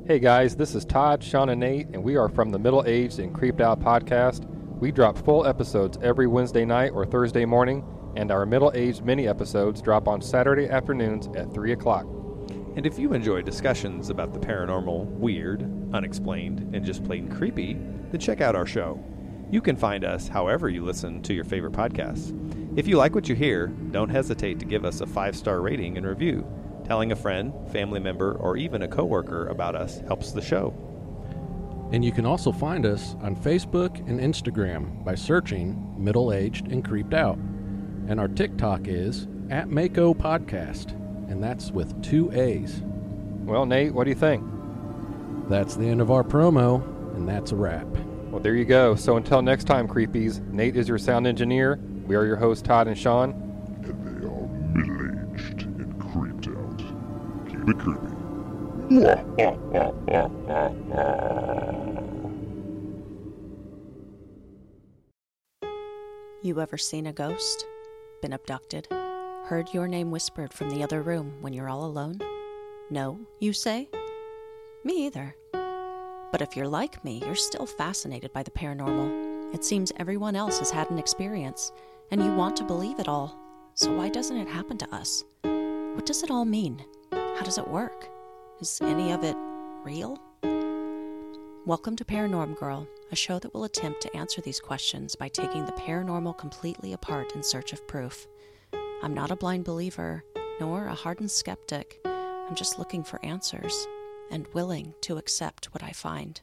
Hey guys, this is Todd, Sean, and Nate, and we are from the Middle Aged and Creeped Out podcast. We drop full episodes every Wednesday night or Thursday morning, and our Middle Aged mini episodes drop on Saturday afternoons at 3 o'clock. And if you enjoy discussions about the paranormal, weird, unexplained, and just plain creepy, then check out our show. You can find us however you listen to your favorite podcasts. If you like what you hear, don't hesitate to give us a 5-star rating and review. Telling a friend, family member, or even a coworker about us helps the show. And you can also find us on Facebook and Instagram by searching Middle Aged and Creeped Out. And our TikTok is @Mako Podcast, and that's with 2 A's. Well, Nate, what do you think? That's the end of our promo, and that's a wrap. Well, there you go. So until next time, creepies, Nate is your sound engineer. We are your hosts, Todd and Sean. And they are middle-aged and creeped out. Keep it creepy. You ever seen a ghost? Been abducted? Heard your name whispered from the other room when you're all alone? No, you say? Me either. But if you're like me, you're still fascinated by the paranormal. It seems everyone else has had an experience, and you want to believe it all. So why doesn't it happen to us? What does it all mean? How does it work? Is any of it real? Welcome to Paranorm Girl, a show that will attempt to answer these questions by taking the paranormal completely apart in search of proof. I'm not a blind believer, nor a hardened skeptic. I'm just looking for answers and willing to accept what I find.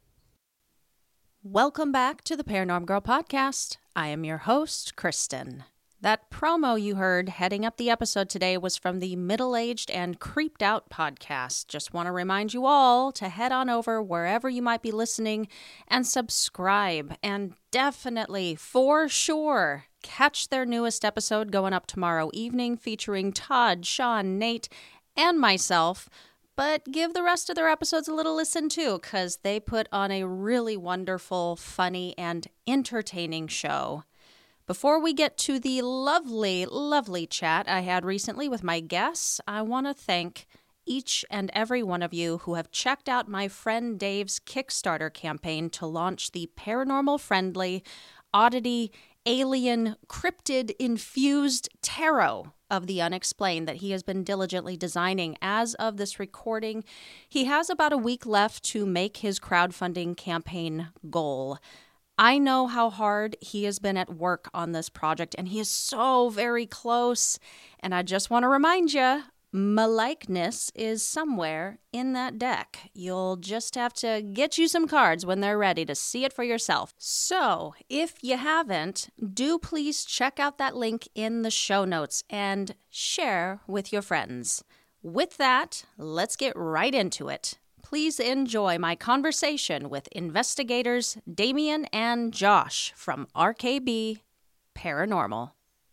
Welcome back to the Paranorm Girl podcast. I am your host, Kristen. That promo you heard heading up the episode today was from the Middle Aged and Creeped Out podcast. Just want to remind you all to head on over wherever you might be listening and subscribe. And definitely, for sure, catch their newest episode going up tomorrow evening featuring Todd, Sean, Nate, and myself. But give the rest of their episodes a little listen too, because they put on a really wonderful, funny, and entertaining show. Before we get to the lovely, lovely chat I had recently with my guests, I want to thank each and every one of you who have checked out my friend Dave's Kickstarter campaign to launch the paranormal-friendly, oddity, alien, cryptid-infused tarot of the unexplained that he has been diligently designing as of this recording. He has about a week left to make his crowdfunding campaign goal. I know how hard he has been at work on this project, and he is so very close. And I just want to remind you, my likeness is somewhere in that deck. You'll just have to get you some cards when they're ready to see it for yourself. So, if you haven't, do please check out that link in the show notes and share with your friends. With that, let's get right into it. Please enjoy my conversation with investigators Damien and Josh from RKB Paranormal.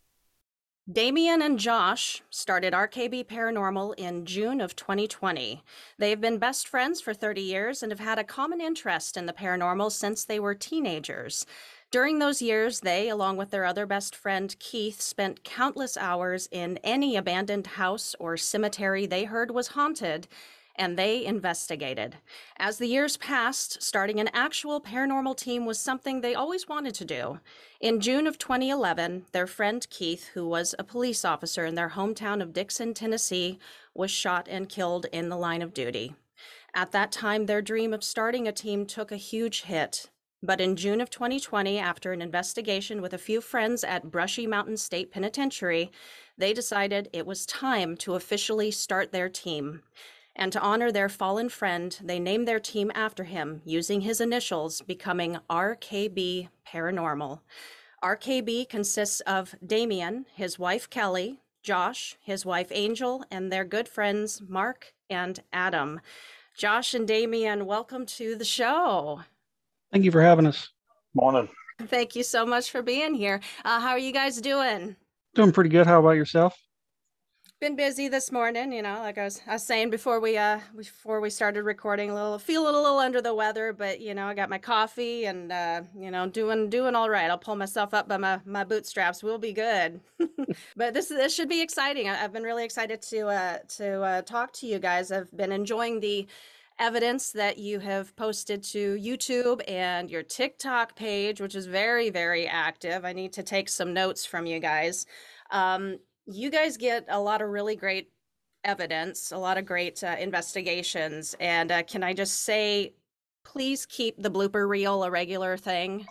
Damien and Josh started RKB Paranormal in June of 2020. They've been best friends for 30 years and have had a common interest in the paranormal since they were teenagers. During those years, they, along with their other best friend Keith, spent countless hours in any abandoned house or cemetery they heard was haunted, and they investigated. As the years passed, starting an actual paranormal team was something they always wanted to do. In June of 2011, their friend Keith, who was a police officer in their hometown of Dixon, Tennessee, was shot and killed in the line of duty. At that time, their dream of starting a team took a huge hit. But in June of 2020, after an investigation with a few friends at Brushy Mountain State Penitentiary, they decided it was time to officially start their team. And to honor their fallen friend, they named their team after him, using his initials, becoming RKB Paranormal. RKB consists of Damien, his wife Kelly, Josh, his wife Angel, and their good friends Mark and Adam. Josh and Damien, welcome to the show. Thank you for having us. Morning. Thank you so much for being here. How are you guys doing? Doing pretty good. How about yourself? Been busy this morning, like I was saying before we started recording. Feeling a little under the weather, but I got my coffee and doing all right. I'll pull myself up by my bootstraps. We'll be good. But this should be exciting. I've been really excited to talk to you guys. I've been enjoying the evidence that you have posted to YouTube and your TikTok page, which is very, very active. I need to take some notes from you guys. You guys get a lot of really great evidence, a lot of great investigations. And can I just say, please keep the blooper reel a regular thing.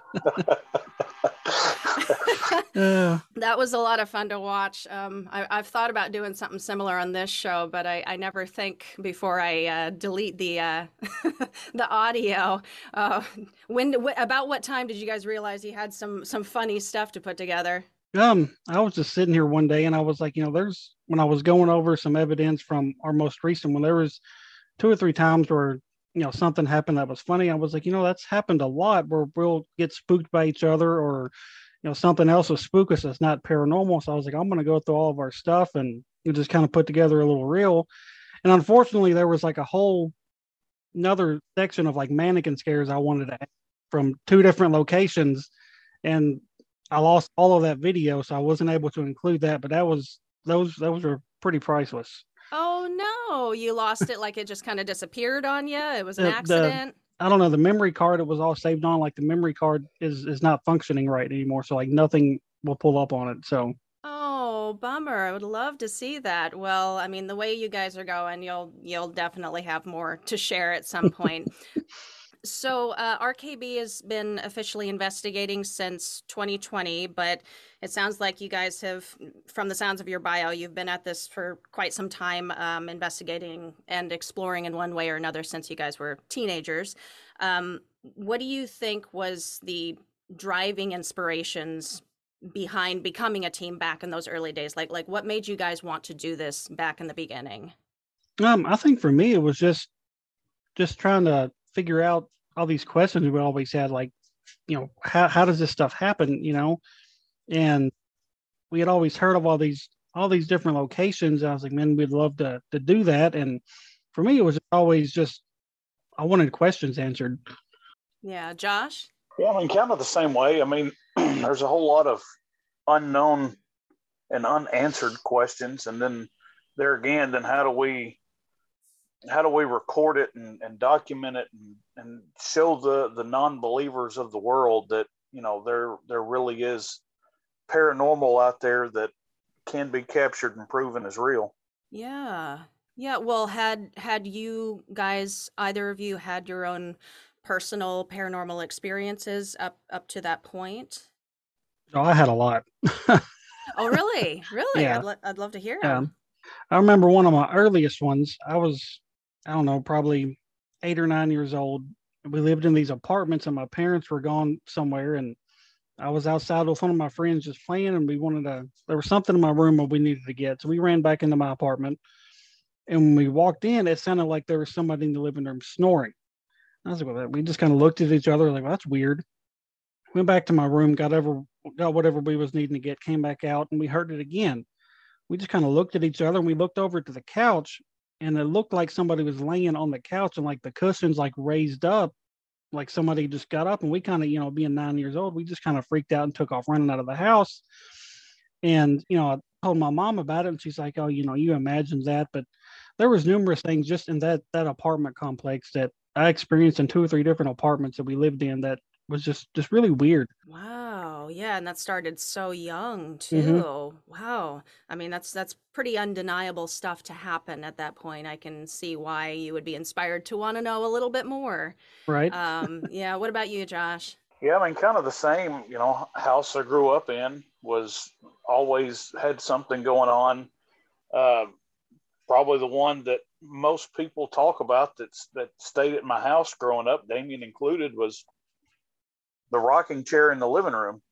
That was a lot of fun to watch. I've thought about doing something similar on this show, but I never think before I delete the the audio. About what time did you guys realize you had some funny stuff to put together? I was just sitting here one day and I was like, when I was going over some evidence from our most recent one, there was 2 or 3 times where, something happened that was funny. I was like, that's happened a lot where we'll get spooked by each other or, something else will spook us that's not paranormal. So I was like, I'm going to go through all of our stuff and just kind of put together a little reel. And unfortunately, there was like another section of like mannequin scares I wanted to have from 2 different locations. And I lost all of that video, so I wasn't able to include that. But those were pretty priceless. Oh no, you lost it like it just kind of disappeared on you. It was an accident. I don't know, the memory card it was all saved on, like the memory card is not functioning right anymore. So like nothing will pull up on it. So oh, bummer. I would love to see that. Well, I mean, the way you guys are going, you'll definitely have more to share at some point. So RKB has been officially investigating since 2020, but it sounds like you guys have, from the sounds of your bio, you've been at this for quite some time, investigating and exploring in one way or another since you guys were teenagers. What do you think was the driving inspirations behind becoming a team back in those early days? Like what made you guys want to do this back in the beginning? I think for me, it was just trying to figure out all these questions we always had, like, how does this stuff happen, and we had always heard of all these different locations. I was like, man, we'd love to do that. And for me, it was always just, I wanted questions answered. Yeah. Josh? Yeah, I mean, kind of the same way. I mean, there's a whole lot of unknown and unanswered questions. And then there again, then how do we record it and document it and show the non-believers of the world that, there really is paranormal out there that can be captured and proven as real. Yeah. Yeah. Well, had you guys, either of you, had your own personal paranormal experiences up to that point? Oh, I had a lot. Oh, really? Really? Yeah. I'd love to hear them. I remember one of my earliest ones. I was, I don't know, probably 8 or 9 years old. We lived in these apartments and my parents were gone somewhere. And I was outside with one of my friends just playing, and there was something in my room that we needed to get. So we ran back into my apartment. And when we walked in, it sounded like there was somebody in the living room snoring. I was like, well, we just kind of looked at each other like, well, that's weird. Went back to my room, got whatever we was needing to get, came back out, and we heard it again. We just kind of looked at each other, and we looked over to the couch, and it looked like somebody was laying on the couch, and like the cushions like raised up, like somebody just got up. And we kind of, being 9 years old, we just kind of freaked out and took off running out of the house. And, I told my mom about it, and she's like, oh, you imagined that. But there was numerous things just in that apartment complex that I experienced in 2 or 3 different apartments that we lived in that was just really weird. Wow. Yeah. And that started so young too. Mm-hmm. Wow. I mean, that's pretty undeniable stuff to happen at that point. I can see why you would be inspired to want to know a little bit more. Right. Yeah. What about you, Josh? Yeah, I mean, kind of the same, house I grew up in was always had something going on. Probably the one that most people talk about that stayed at my house growing up, Damien included, was the rocking chair in the living room.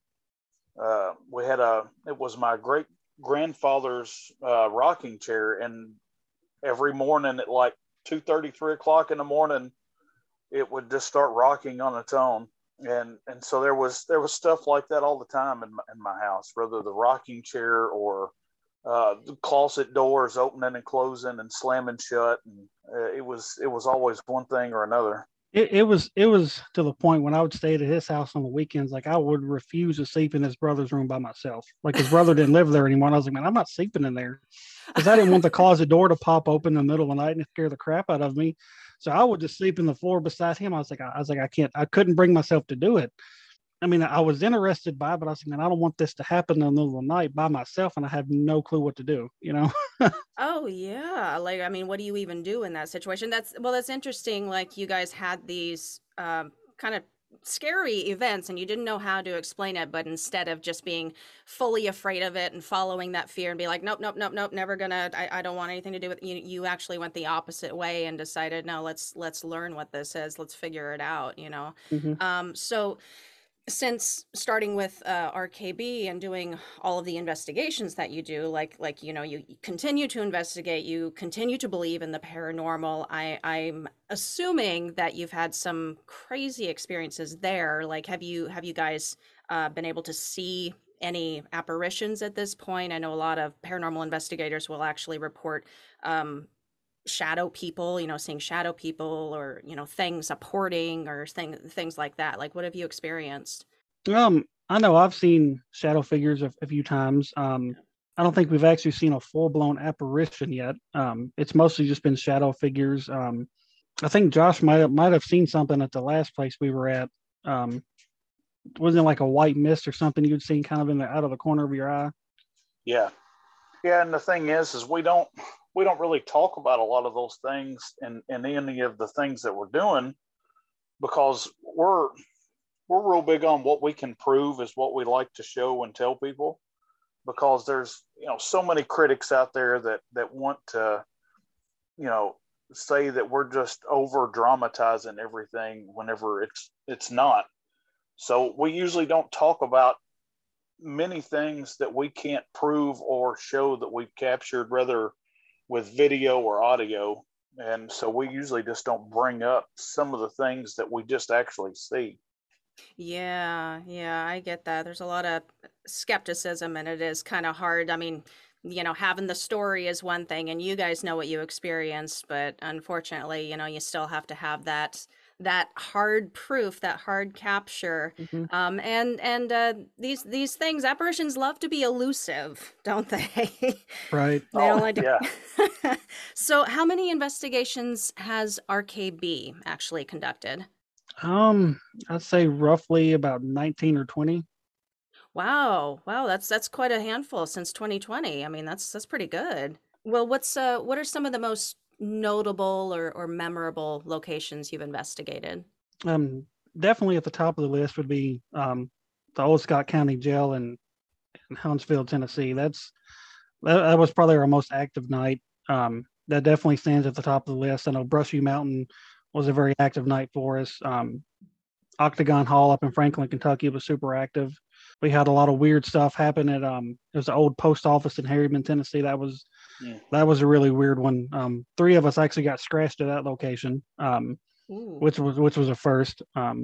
It was my great grandfather's rocking chair, and every morning at like 2:30, 3 o'clock in the morning, it would just start rocking on its own. And so there was stuff like that all the time in my house, whether the rocking chair or the closet doors opening and closing and slamming shut. And it was always one thing or another. It was to the point when I would stay at his house on the weekends, like I would refuse to sleep in his brother's room by myself. Like his brother didn't live there anymore. And I was like, man, I'm not sleeping in there, because I didn't want the closet door to pop open in the middle of the night and scare the crap out of me. So I would just sleep in the floor beside him. I couldn't bring myself to do it. I mean, I was interested by it, but I was like, man, I don't want this to happen in the middle of the night by myself, and I have no clue what to do, you know? Oh yeah. Like, I mean, what do you even do in that situation? That's interesting. Like, you guys had these kind of scary events and you didn't know how to explain it, but instead of just being fully afraid of it and following that fear and be like, nope, nope, nope, nope, never gonna, I don't want anything to do with you. You actually went the opposite way and decided, no, let's learn what this is. Let's figure it out, you know? Hmm. So since starting with RKB and doing all of the investigations that you do, like you know, you continue to investigate, you continue to believe in the paranormal. I'm assuming that you've had some crazy experiences there. Like, have you guys been able to see any apparitions at this point? I know a lot of paranormal investigators will actually report shadow people, you know, seeing shadow people or, you know, things apporting or things like that. Like, what have you experienced? I know I've seen shadow figures a few times. I don't think we've actually seen a full blown apparition yet. It's mostly just been shadow figures. I think Josh might have seen something at the last place we were at. Wasn't it like a white mist or something you'd seen kind of in the out of the corner of your eye? Yeah. Yeah. And the thing is we don't really talk about a lot of those things in any of the things that we're doing, because we're real big on what we can prove is what we like to show and tell people, because there's, you know, so many critics out there that want to, you know, say that we're just over dramatizing everything whenever it's not. So we usually don't talk about many things that we can't prove or show that we've captured, whether with video or audio. And so we usually just don't bring up some of the things that we just actually see. Yeah, yeah, I get that. There's a lot of skepticism and it is kind of hard. I mean, you know, having the story is one thing and you guys know what you experienced, but unfortunately, you know, you still have to have that hard proof, that hard capture. Hmm. And these things, apparitions love to be elusive, don't they? Right. They don't Oh, like yeah. to. So, how many investigations has RKB actually conducted? I'd say roughly about 19 or 20. Wow. Wow, that's quite a handful since 2020. I mean, that's pretty good. Well, what are some of the most notable or memorable locations you've investigated? Um, Definitely at the top of the list would be the Old Scott County Jail in Huntsville, Tennessee. That was probably our most active night. That definitely stands at the top of the list. I know Brushy Mountain was a very active night for us. Octagon Hall up in Franklin, Kentucky was super active. We had a lot of weird stuff happen at there's an old post office in Harryman, Tennessee. Yeah. That was a really weird one. Three of us actually got scratched at that location, Ooh. which was a first.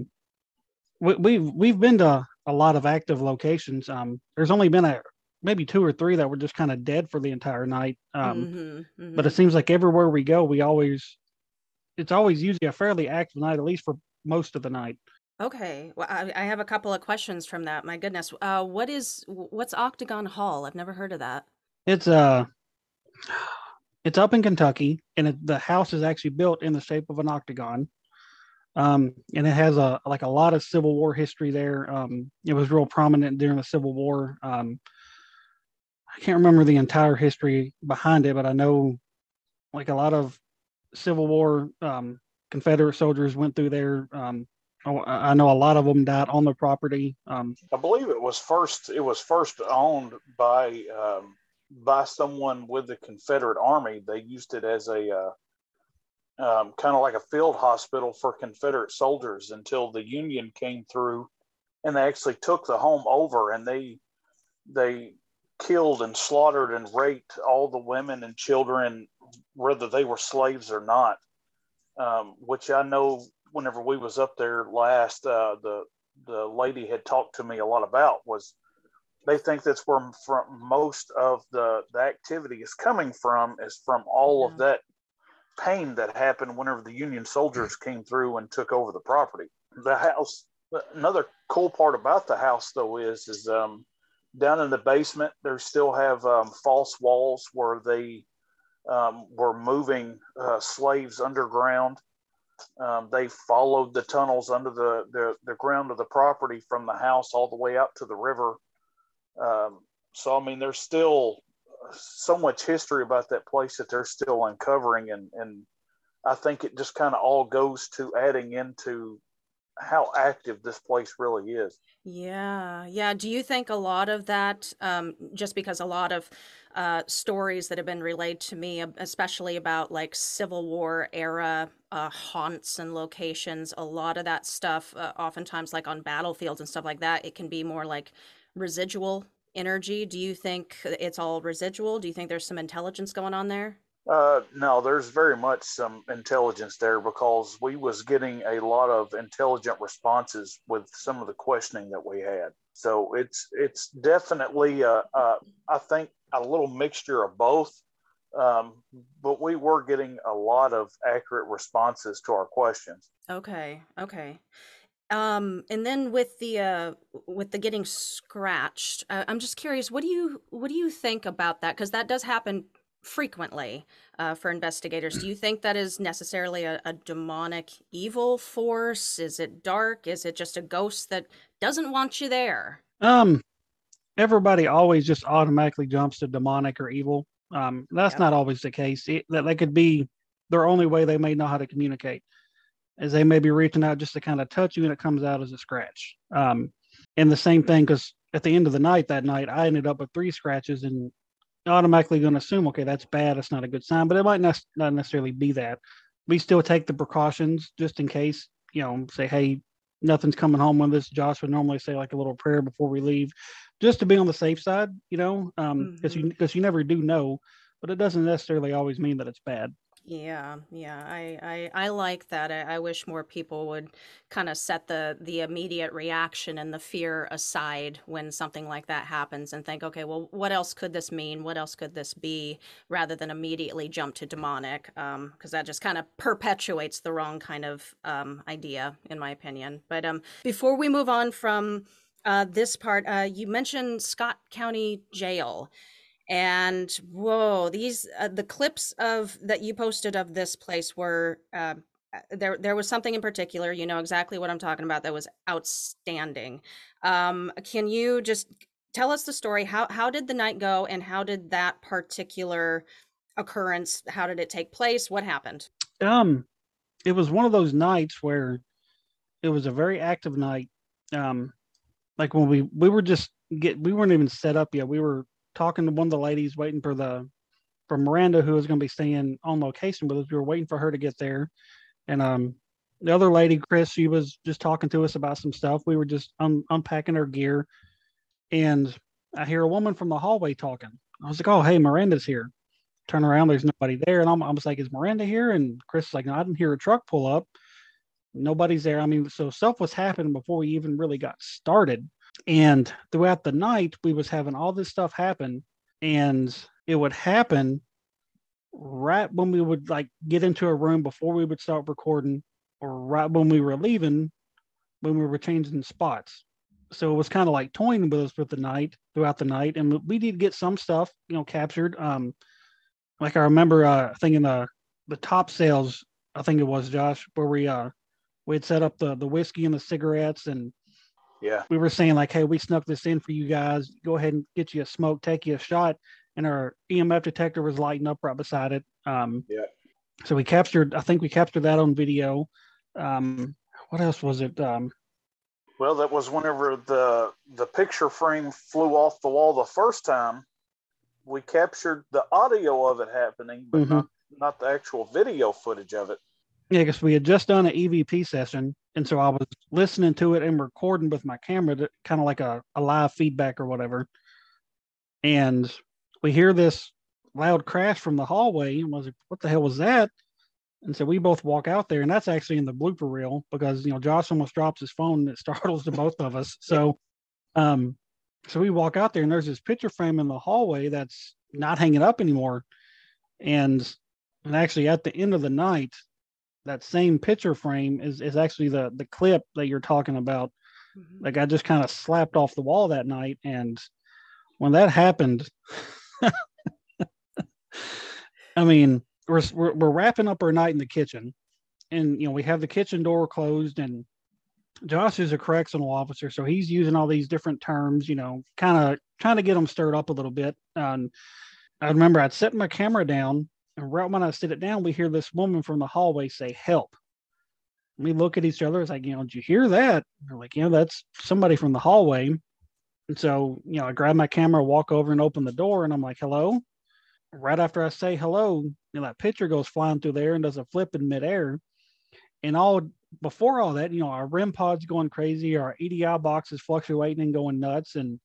We've been to a lot of active locations. There's only been maybe two or three that were just kind of dead for the entire night. Mm-hmm. But Mm-hmm. it seems like everywhere we go, it's always usually a fairly active night, at least for most of the night. Okay. Well, I have a couple of questions from that. My goodness. What's Octagon Hall? I've never heard of that. It's it's up in Kentucky, and the house is actually built in the shape of an octagon. And it has a lot of Civil War history there. It was real prominent during the Civil War. I can't remember the entire history behind it, but I know like a lot of Civil War Confederate soldiers went through there. I know a lot of them died on the property. I believe it was first owned by someone with the Confederate Army. They used it as a kind of like a field hospital for Confederate soldiers until the Union came through, and they actually took the home over, and they killed and slaughtered and raped all the women and children, whether they were slaves or not. Which I know whenever we was up there last, the lady had talked to me a lot about, was they think that's where from most of the activity is coming from, is from all of that pain that happened whenever the Union soldiers came through and took over the property. The house, another cool part about the house though is down in the basement, they still have false walls where they were moving slaves underground. They followed the tunnels under the ground of the property from the house all the way out to the river. So, I mean, there's still so much history about that place that they're still uncovering. And I think it just kind of all goes to adding into how active this place really is. Yeah, yeah. Do you think a lot of that, just because a lot of stories that have been relayed to me, especially about like Civil War era haunts and locations, a lot of that stuff, oftentimes like on battlefields and stuff like that, it can be more like residual energy. Do you think it's all residual? Do you think there's some intelligence going on there? No, there's very much some intelligence there because we was getting a lot of intelligent responses with some of the questioning that we had. So it's definitely I think a little mixture of both. But we were getting a lot of accurate responses to our questions. Okay, okay. And then with the getting scratched, I'm just curious, what do you think about that? Because that does happen frequently for investigators. Do you think that is necessarily a demonic evil force? Is it dark? Is it just a ghost that doesn't want you there? Um, Everybody always just automatically jumps to demonic or evil. That's Yeah. not always the case. That they could be their only way they may know how to communicate, as they may be reaching out just to kind of touch you, and it comes out as a scratch. And the same thing, because at the end of the night that night, I ended up with 3 scratches, and automatically going to assume, okay, that's bad. That's not a good sign, but it might not necessarily be that. We still take the precautions just in case, say, hey, nothing's coming home with us. Josh would normally say like a little prayer before we leave, just to be on the safe side, Hmm. because you never do know, but it doesn't necessarily always mean that it's bad. Yeah, yeah, I like that. I wish more people would kind of set the immediate reaction and the fear aside when something like that happens and think, okay, well, what else could this mean? What else could this be? Rather than immediately jump to demonic, because that just kind of perpetuates the wrong kind of idea, in my opinion. But before we move on from this part, you mentioned Scott County Jail. And whoa, these the clips of that you posted of this place were there was something in particular, you know exactly what I'm talking about, that was outstanding. Can you just tell us the story? How did the night go, and how did that particular occurrence, how did it take place? What happened? Um, it was one of those nights where it was a very active night. Um, like when we were just we weren't even set up yet. We were talking to one of the ladies, waiting for Miranda, who was going to be staying on location with us. We were waiting for her to get there, and the other lady, Chris, she was just talking to us about some stuff. We were just unpacking our gear, and I hear a woman from the hallway talking. I was like, "Oh, hey, Miranda's here." Turn around, there's nobody there, and I was like, "Is Miranda here?" And Chris is like, "No, I didn't hear a truck pull up. Nobody's there." I mean, so stuff was happening before we even really got started. And throughout the night, we was having all this stuff happen, and it would happen right when we would like get into a room before we would start recording, or right when we were leaving, when we were changing spots. So it was kind of like toying with us with the night throughout the night, and we did get some stuff, captured. Like I remember thinking the top sales, I think it was Josh, where we had set up the whiskey and the cigarettes, and Yeah. we were saying like, hey, we snuck this in for you guys. Go ahead and get you a smoke, take you a shot. And our EMF detector was lighting up right beside it. Yeah. So I think we captured that on video. What else was it? Well, that was whenever the picture frame flew off the wall the first time. We captured the audio of it happening, but Mhm. not the actual video footage of it. Yeah, because we had just done an EVP session. And so I was listening to it and recording with my camera, kind of like a live feedback or whatever. And we hear this loud crash from the hallway. And I was like, what the hell was that? And so we both walk out there, and that's actually in the blooper reel because Josh almost drops his phone and it startles the both of us. So um so we walk out there, and there's this picture frame in the hallway that's not hanging up anymore. And actually at the end of the night, that same picture frame is actually the clip that you're talking about. Mhm. Like I just kind of slapped off the wall that night. And when that happened, I mean, we're wrapping up our night in the kitchen, and we have the kitchen door closed, and Josh is a correctional officer, so he's using all these different terms, kind of trying to get them stirred up a little bit. And I remember I'd set my camera down, and right when I set it down, we hear this woman from the hallway say, "Help." We look at each other. It's like, did you hear that? We're like, that's somebody from the hallway. And so, I grab my camera, walk over and open the door, and I'm like, "Hello." Right after I say hello, that picture goes flying through there and does a flip in midair. And before all that, our REM pod's going crazy, our EDI box is fluctuating and going nuts, and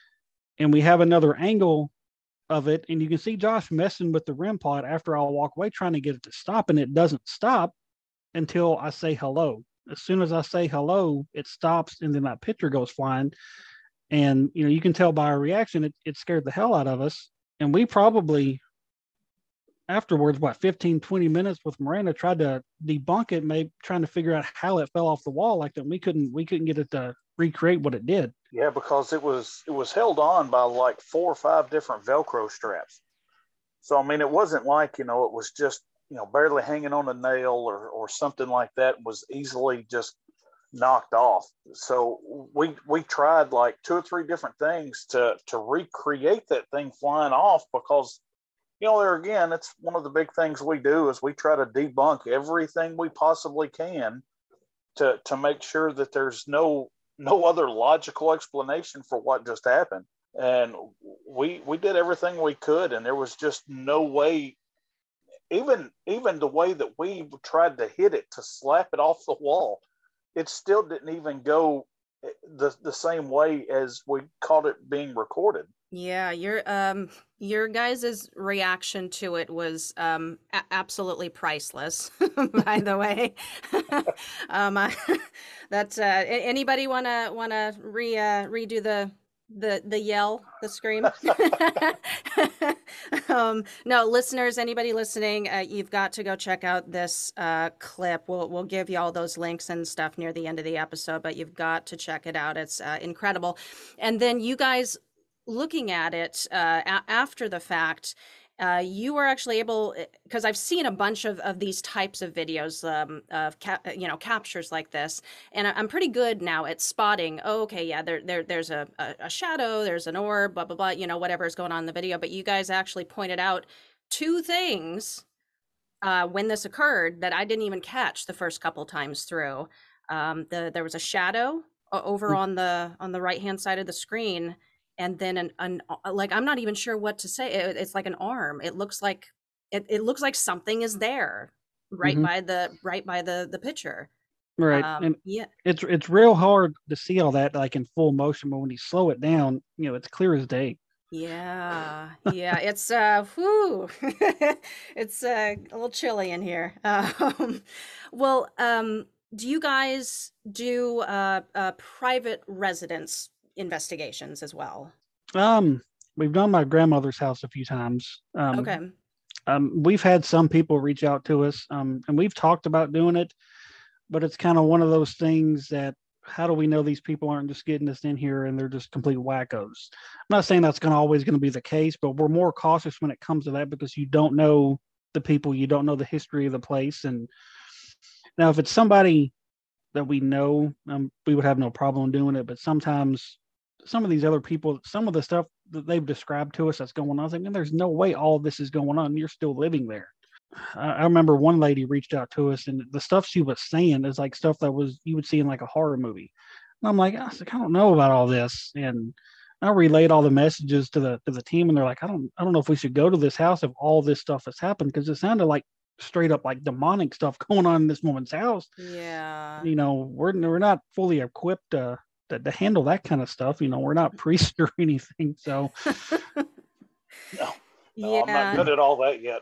we have another angle of it, and you can see Josh messing with the REM pod after I'll walk away trying to get it to stop, and it doesn't stop until I say hello. As soon as I say hello, it stops, and then that picture goes flying. And you can tell by our reaction, it scared the hell out of us. And we probably afterwards, 15, 20 minutes with Miranda, tried to debunk it, maybe trying to figure out how it fell off the wall like that. We couldn't get it to recreate what it did. Yeah, because it was held on by like 4 or 5 different Velcro straps. So, I mean, it wasn't like, it was just, barely hanging on a nail or something like that. It was easily just knocked off. So we tried like 2 or 3 different things to recreate that thing flying off, because there again, it's one of the big things we do is we try to debunk everything we possibly can to make sure that there's no other logical explanation for what just happened. And we did everything we could, and there was just no way, even the way that we tried to hit it to slap it off the wall, it still didn't even go the same way as we caught it being recorded. Yeah, your guys' reaction to it was absolutely priceless. By the way, that's anybody wanna redo the yell, the scream? No, listeners, anybody listening, you've got to go check out this clip. We'll give you all those links and stuff near the end of the episode, but you've got to check it out. It's incredible. And then you guys, looking at it after the fact, you were actually able, because I've seen a bunch of these types of videos of captures like this, and I'm pretty good now at spotting. Oh, okay, yeah, there's a shadow, there's an orb, blah blah blah, whatever is going on in the video. But you guys actually pointed out 2 things when this occurred that I didn't even catch the first couple times through. There was a shadow over on the right hand side of the screen. And then like, I'm not even sure what to say. It's like an arm. It looks like something is there right by the picture. Right. And yeah, it's real hard to see all that like in full motion, but when you slow it down, it's clear as day. Yeah. It's it's a little chilly in here. Well, do you guys do private residence investigations as well? We've done my grandmother's house a few times. Okay. We've had some people reach out to us, and we've talked about doing it, but it's kind of one of those things that, how do we know these people aren't just getting us in here and they're just complete wackos? I'm not saying that's always going to be the case, but we're more cautious when it comes to that, because you don't know the people, you don't know the history of the place. And now if it's somebody that we know, we would have no problem doing it. But sometimes some of these other people, some of the stuff that they've described to us that's going on, I was like, man, there's no way all of this is going on. You're still living there. I remember one lady reached out to us, and the stuff she was saying is like stuff that you would see in like a horror movie. And I'm like, I don't know about all this. And I relayed all the messages to the team, and they're like, I don't know if we should go to this house if all this stuff has happened, because it sounded like straight up like demonic stuff going on in this woman's house. Yeah. We're not fully equipped to handle that kind of stuff. We're not priests or anything. So no, yeah. I'm not good at all that yet.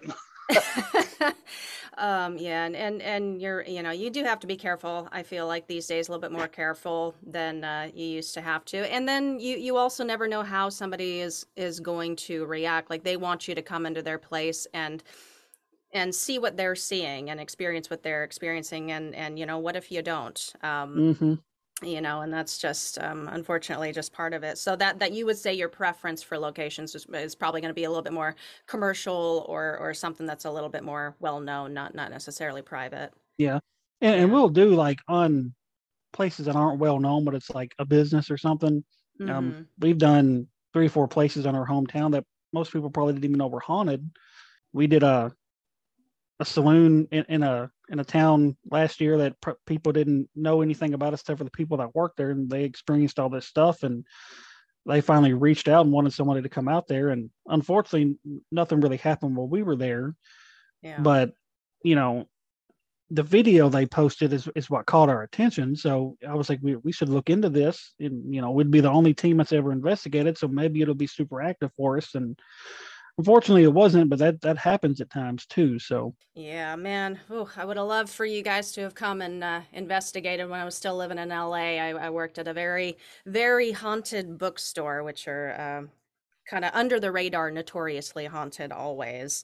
Yeah, and you're, you do have to be careful. I feel like these days a little bit more careful than you used to have to. And then you also never know how somebody is going to react. Like, they want you to come into their place and see what they're seeing and experience what they're experiencing. And what if you don't? And that's just unfortunately just part of it. So that you would say your preference for locations is probably going to be a little bit more commercial or something that's a little bit more well known, not necessarily private. Yeah. And we'll do like on places that aren't well known, but it's like a business or something. We've done 3 or 4 places in our hometown that most people probably didn't even know were haunted. We did a saloon in a town last year that people didn't know anything about except for the people that worked there, and they experienced all this stuff, and they finally reached out and wanted somebody to come out there. And unfortunately, nothing really happened while we were there. Yeah. But you know, the video they posted is what caught our attention. So I was like, we should look into this. And, we'd be the only team that's ever investigated. So maybe it'll be super active for us. And unfortunately it wasn't, but that happens at times too. So yeah, man. Ooh, I would have loved for you guys to have come and investigated when I was still living in LA. I worked at a very, very haunted bookstore, which are kind of under the radar, notoriously haunted always.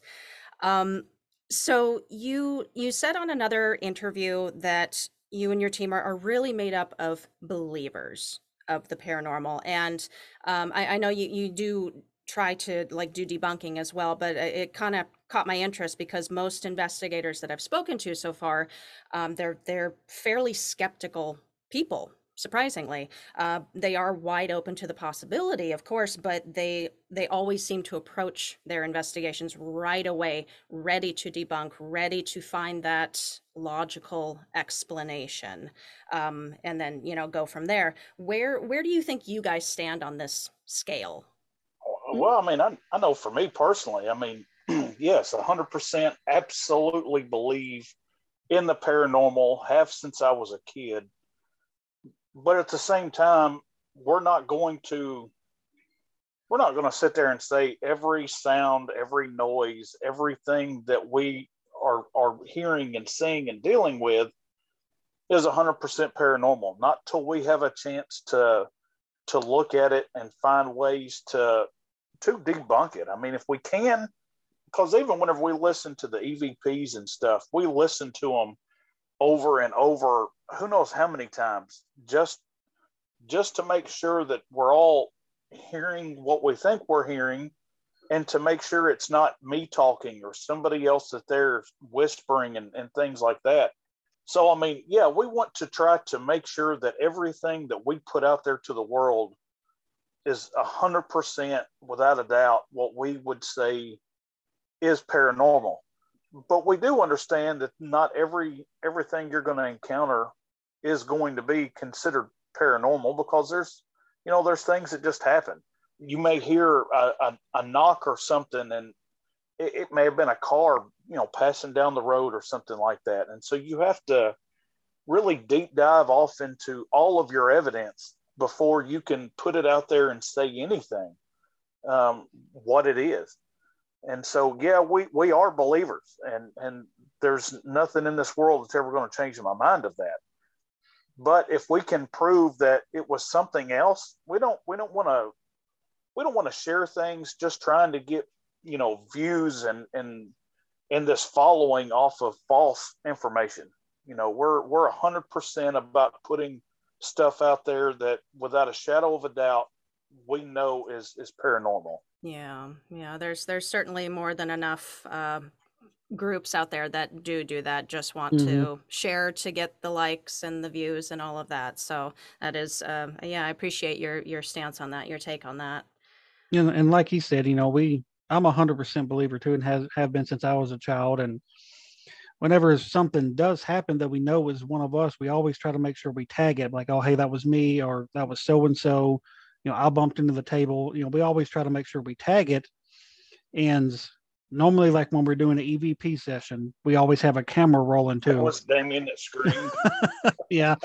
So you said on another interview that you and your team are really made up of believers of the paranormal, and I know you do try to like do debunking as well, but it kind of caught my interest because most investigators that I've spoken to so far, they're fairly skeptical people. Surprisingly, they are wide open to the possibility, of course, but they always seem to approach their investigations right away, ready to debunk, ready to find that logical explanation, and then go from there. Where do you think you guys stand on this scale? Well, I mean, I know for me personally, I mean, yes, 100% absolutely believe in the paranormal, have since I was a kid. But at the same time, we're not going to sit there and say every sound, every noise, everything that we are hearing and seeing and dealing with is 100% paranormal. Not till we have a chance to look at it and find ways to debunk it. I mean, if we can, because even whenever we listen to the EVPs and stuff, we listen to them over and over, who knows how many times, just to make sure that we're all hearing what we think we're hearing, and to make sure it's not me talking or somebody else that they're whispering and things like that. So, I mean, yeah, we want to try to make sure that everything that we put out there to the world is 100% without a doubt what we would say is paranormal. But we do understand that not everything you're going to encounter is going to be considered paranormal, because there's things that just happen. You may hear a knock or something, and it may have been a car, passing down the road or something like that. And so you have to really deep dive off into all of your evidence before you can put it out there and say anything, what it is. And so, yeah, we are believers, and there's nothing in this world that's ever going to change my mind of that. But if we can prove that it was something else, we don't want to share things just trying to get views and this following off of false information. We're 100% about putting stuff out there that without a shadow of a doubt we know is paranormal. Yeah. There's certainly more than enough groups out there that do that, just want to share to get the likes and the views and all of that. So that is, I appreciate your stance on that, your take on that. And like he said, I'm 100% believer too, and have been since I was a child. And whenever something does happen that we know is one of us, we always try to make sure we tag it, like, oh, hey, that was me, or that was so and so. I bumped into the table. We always try to make sure we tag it. And normally, like when we're doing an EVP session, we always have a camera rolling too. That was Damien that screamed. Yeah.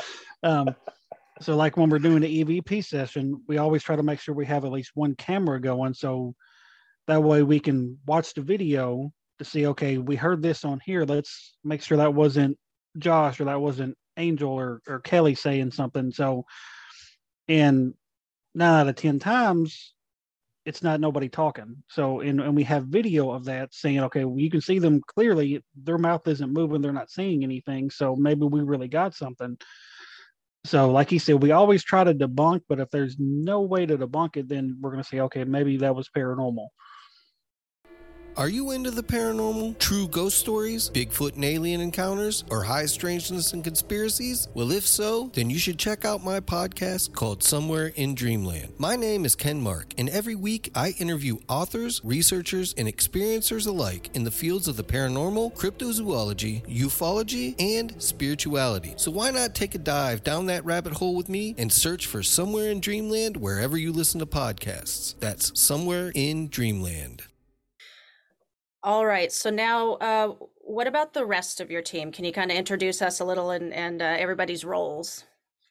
So like when we're doing the EVP session, we always try to make sure we have at least one camera going. So that way we can watch the video to see, okay, we heard this on here. Let's make sure that wasn't Josh or that wasn't Angel or Kelly saying something. So, and 9 out of 10 times, it's not nobody talking. So, and we have video of that saying, okay, well, you can see them clearly. Their mouth isn't moving. They're not saying anything. So maybe we really got something. So like he said, we always try to debunk, but if there's no way to debunk it, then we're going to say, okay, maybe that was paranormal. Are you into the paranormal, true ghost stories, Bigfoot and alien encounters, or high strangeness and conspiracies? Well, if so, then you should check out my podcast called Somewhere in Dreamland. My name is Ken Mark, and every week I interview authors, researchers, and experiencers alike in the fields of the paranormal, cryptozoology, ufology, and spirituality. So why not take a dive down that rabbit hole with me and search for Somewhere in Dreamland wherever you listen to podcasts. That's Somewhere in Dreamland. All right. So now, what about the rest of your team? Can you kind of introduce us a little and everybody's roles?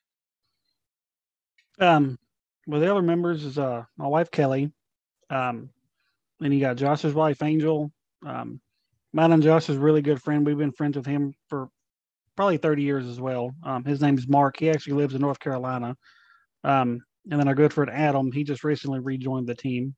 Well, the other members is my wife Kelly. Then you got Josh's wife Angel. Mine and Josh is a really good friend. We've been friends with him for probably 30 years as well. His name is Mark. He actually lives in North Carolina. And then our good friend Adam, he just recently rejoined the team.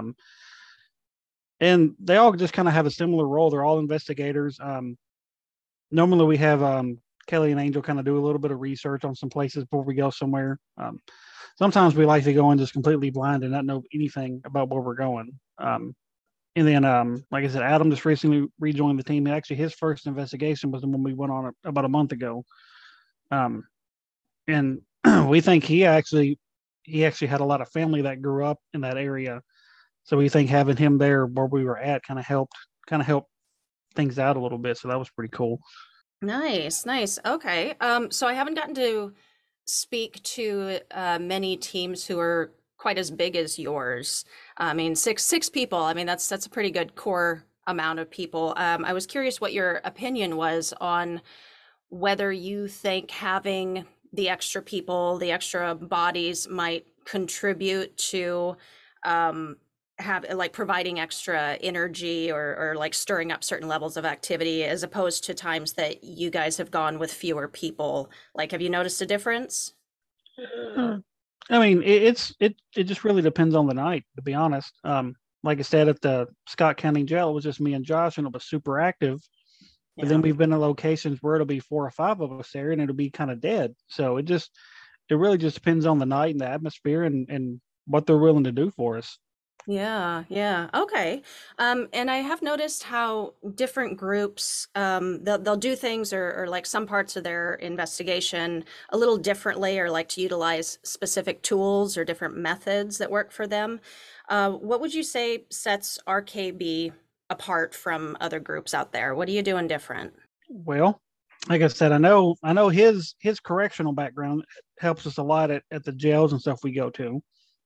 And they all just kind of have a similar role. They're all investigators. Normally we have Kelly and Angel kind of do a little bit of research on some places before we go somewhere. Sometimes we like to go in just completely blind and not know anything about where we're going. And then, like I said, Adam just recently rejoined the team. Actually, his first investigation was the one we went on about a month ago. And we think he actually had a lot of family that grew up in that area. So we think having him there where we were at kind of helped things out a little bit. So that was pretty cool. Nice. Okay. So I haven't gotten to speak to many teams who are quite as big as yours. I mean, six people. I mean, that's a pretty good core amount of people. I was curious what your opinion was on whether you think having the extra people, the extra bodies might contribute to have like providing extra energy or like stirring up certain levels of activity as opposed to times that you guys have gone with fewer people. Like, have you noticed a difference? I mean, it just really depends on the night, to be honest. Like I said, at the Scott County Jail, it was just me and Josh, and it was super active. But then we've been in locations where it'll be 4 or 5 of us there, and it'll be kind of dead. So it really just depends on the night and the atmosphere and what they're willing to do for us. Yeah. Okay. And I have noticed how different groups, they'll do things or like some parts of their investigation a little differently, or like to utilize specific tools or different methods that work for them. What would you say sets RKB apart from other groups out there? What are you doing different? Well, like I said, I know his correctional background helps us a lot at the jails and stuff we go to.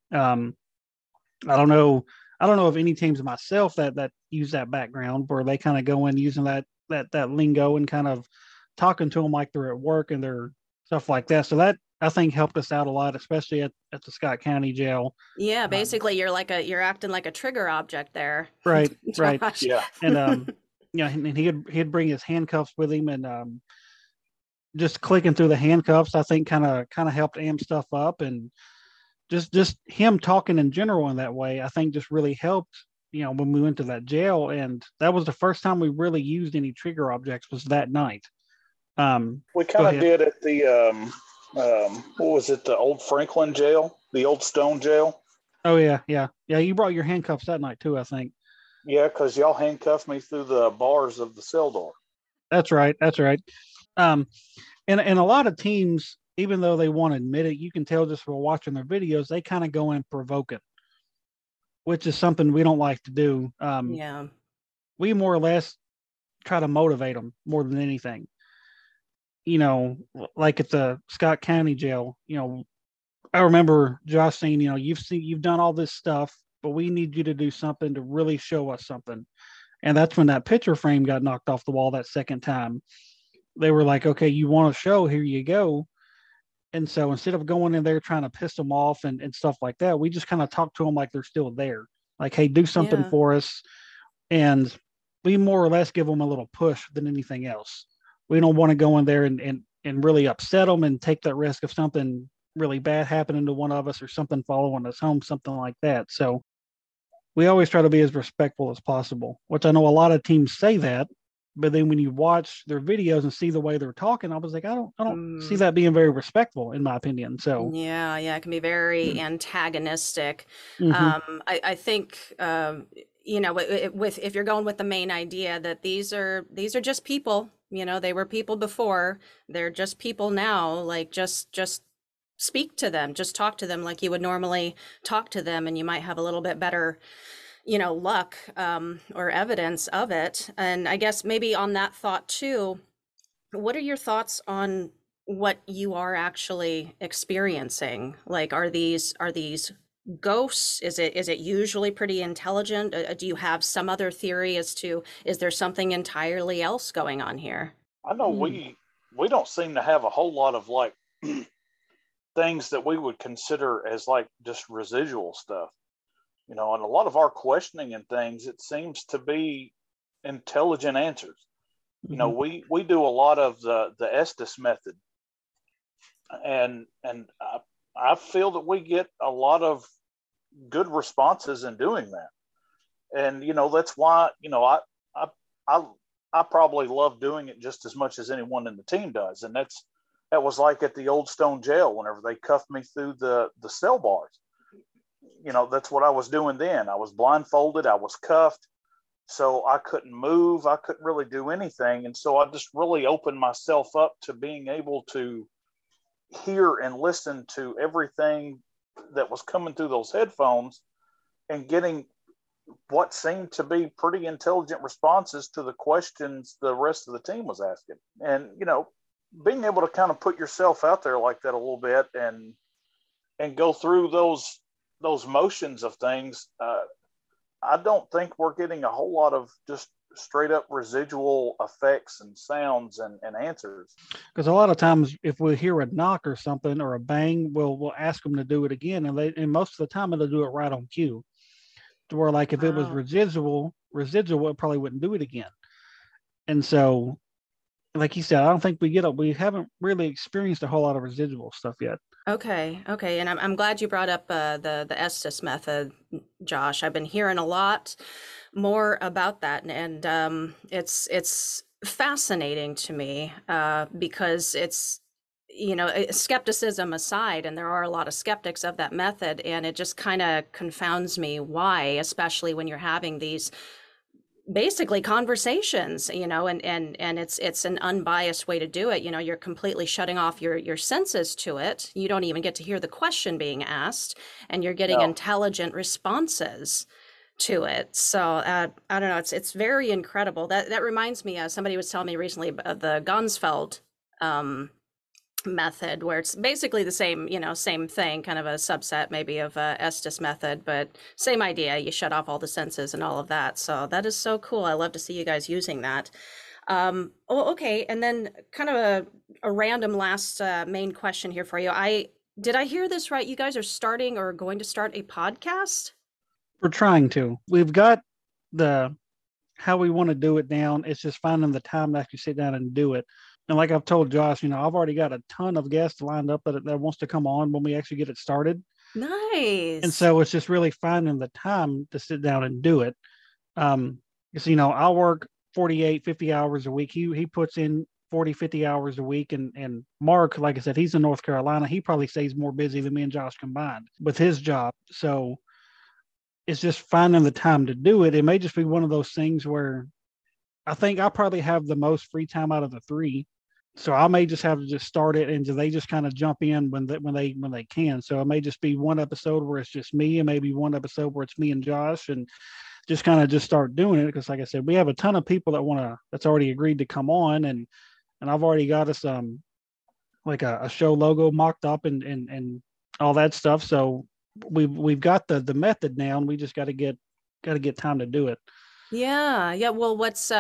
I don't know of any teams myself that use that background where they kind of go in using that lingo and kind of talking to them like they're at work and they're stuff like that. So that I think helped us out a lot, especially at the Scott County Jail. Yeah, basically you're acting like a trigger object there. Right. Yeah. And and he'd bring his handcuffs with him, and just clicking through the handcuffs, I think kind of helped amp stuff up, and just him talking in general in that way, I think just really helped, when we went to that jail. And that was the first time we really used any trigger objects, was that night. We kind of did at the, what was it? The old Franklin jail, the old Stone jail. Oh yeah. You brought your handcuffs that night too, I think. Yeah. 'Cause y'all handcuffed me through the bars of the cell door. That's right. And a lot of teams, even though they won't admit it, you can tell just from watching their videos, they kind of go in provoking, which is something we don't like to do. We more or less try to motivate them more than anything. Like at the Scott County Jail, I remember Josh saying, you've done all this stuff, but we need you to do something to really show us something. And that's when that picture frame got knocked off the wall that second time. They were like, okay, you want to show, here you go. And so instead of going in there trying to piss them off and stuff like that, we just kind of talk to them like they're still there. Like, hey, do something for us. And we more or less give them a little push than anything else. We don't want to go in there and really upset them and take that risk of something really bad happening to one of us or something following us home, something like that. So we always try to be as respectful as possible, which I know a lot of teams say that. But then when you watch their videos and see the way they're talking, I was like, I don't see that being very respectful, in my opinion. So yeah, it can be very antagonistic. Mm-hmm. I think with if you're going with the main idea that these are just people, they were people before, they're just people now, like just speak to them, just talk to them like you would normally talk to them, and you might have a little bit better, luck, or evidence of it. And I guess maybe on that thought too, what are your thoughts on what you are actually experiencing? Like, are these ghosts? Is it usually pretty intelligent? Do you have some other theory as to, is there something entirely else going on here? I know we don't seem to have a whole lot of like things that we would consider as like just residual stuff, and a lot of our questioning and things, it seems to be intelligent answers. We do a lot of the Estes method, and I feel that we get a lot of good responses in doing that. And, that's why, I probably love doing it just as much as anyone in the team does. And that was like at the Old Stone Jail, whenever they cuffed me through the cell bars. That's what I was doing then. I was blindfolded, I was cuffed, so I couldn't move, I couldn't really do anything. And so I just really opened myself up to being able to hear and listen to everything that was coming through those headphones, and getting what seemed to be pretty intelligent responses to the questions the rest of the team was asking. And, being able to kind of put yourself out there like that a little bit and go through those motions of things, I don't think we're getting a whole lot of just straight up residual effects and sounds and answers. Because a lot of times if we hear a knock or something or a bang, we'll ask them to do it again, and most of the time they'll do it right on cue, to where like if it was residual, it probably wouldn't do it again. And so, like you said, I don't think we haven't really experienced a whole lot of residual stuff yet. Okay. And I'm glad you brought up the Estes method, Josh. I've been hearing a lot more about that, and it's fascinating to me, because it's, skepticism aside, and there are a lot of skeptics of that method, and it just kind of confounds me why, especially when you're having these basically conversations, and it's an unbiased way to do it. You're completely shutting off your senses to it. You don't even get to hear the question being asked, and you're getting intelligent responses to it. So I don't know. It's very incredible. That reminds me, somebody was telling me recently of the Ganzfeld method, where it's basically the same thing, kind of a subset maybe of Estes method, but same idea. You shut off all the senses and all of that. So that is so cool. I love to see you guys using that. Okay. And then kind of a random last main question here for you. Did I hear this right? You guys are starting or going to start a podcast? We're trying to. We've got how we want to do it down. It's just finding the time to actually sit down and do it. And like I've told Josh, I've already got a ton of guests lined up that wants to come on when we actually get it started. Nice. And so it's just really finding the time to sit down and do it. Because, I'll work 48, 50 hours a week. He puts in 40, 50 hours a week. And Mark, like I said, he's in North Carolina. He probably stays more busy than me and Josh combined with his job. So it's just finding the time to do it. It may just be one of those things where I think I probably have the most free time out of the three. So I may just have to just start it, and they just kind of jump in when they can. So it may just be one episode where it's just me, and maybe one episode where it's me and Josh, and just kind of just start doing it. Because like I said, we have a ton of people that's already agreed to come on, and I've already got us like a show logo mocked up and all that stuff. So we've got the method now, and we just got to get time to do it. Yeah. Well, what's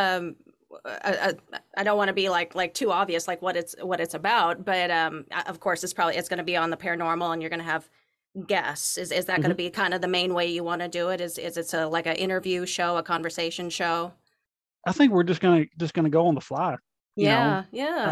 I don't want to be like too obvious, like what it's about, but of course it's going to be on the paranormal, and you're going to have guests. Is that going to be kind of the main way you want to do it? Is it's like an interview show, a conversation show? I think we're just gonna go on the fly. Yeah.